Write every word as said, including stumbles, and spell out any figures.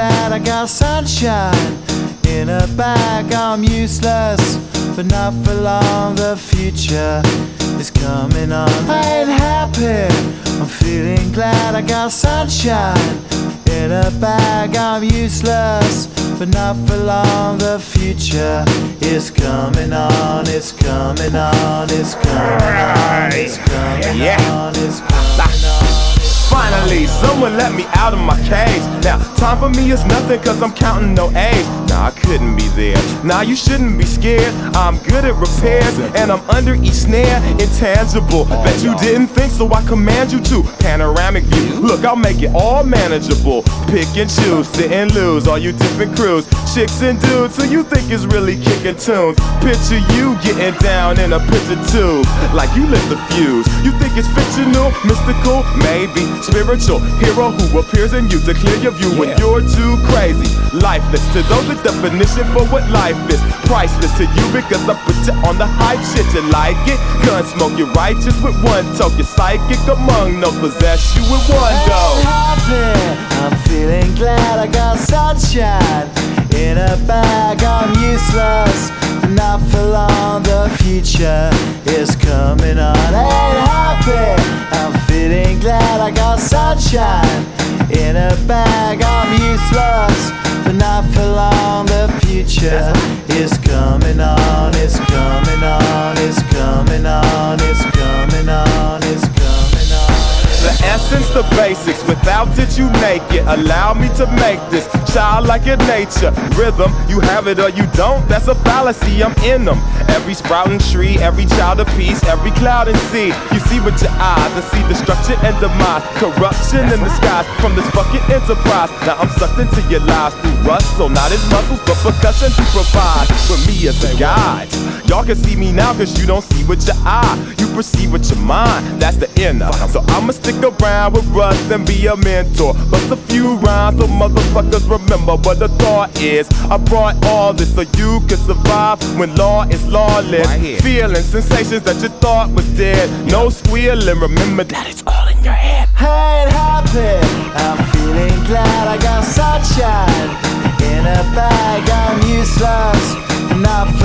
glad I got sunshine in a bag. I'm useless, but not for long. The future is coming on. I ain't happy, I'm feeling glad I got sunshine in a bag. I'm useless, but not for long. The future is coming on. It's coming on. It's coming on. It's coming on. It's coming on. Finally, someone let me out of my cage. Now, time for me is nothing cause I'm counting no A's. Nah, I couldn't be there. Nah, you shouldn't be scared. I'm good at repairs and I'm under each snare. Intangible, bet you didn't think, so I command you to. Panoramic view, look, I'll make it all manageable. Pick and choose, sit and lose, all you different crews. Chicks and dudes who you think is really kicking tunes. Picture you getting down in a picture tube, like you lit the fuse. You think it's fictional, mystical, maybe spiritual hero who appears in you to clear your view when you're too crazy. Lifeless to those, the definition for what life is. Priceless to you because I put you on the hype shit. You like it? Gun smoke, you're righteous with one toke. You're psychic among those, possess you with one go. I'm happy, I'm feeling glad I got sunshine in a bag. I'm useless, but not for long. The future is coming on. Ain't happy, I'm feeling glad I got sunshine in a bag. I'm useless, but not for long. The future is coming on. It's coming on. It's coming on. It's coming on. It's coming on. The essence, the basics, without it you make it. Allow me to make this childlike in nature. Rhythm, you have it or you don't, that's a fallacy, I'm in them. Every sprouting tree, every child of peace, every cloud and sea. You see with your eyes and see destruction and demise. Corruption in the skies from this fucking enterprise. Now I'm sucked into your lives through rust, so not as muscles but percussion to provide for me as a guide. Y'all can see me now cause you don't see with your eye. You perceive with your mind, that's the inner. So I'ma stick around with Russ and be a mentor. Bust a few rhymes so motherfuckers remember what the thought is. I brought all this so you can survive when law is lawless. Right, feeling sensations that you thought was dead. No squealing, remember that it's all in your head. I ain't happy, I'm feeling glad I got sunshine in a bag. I'm useless, not for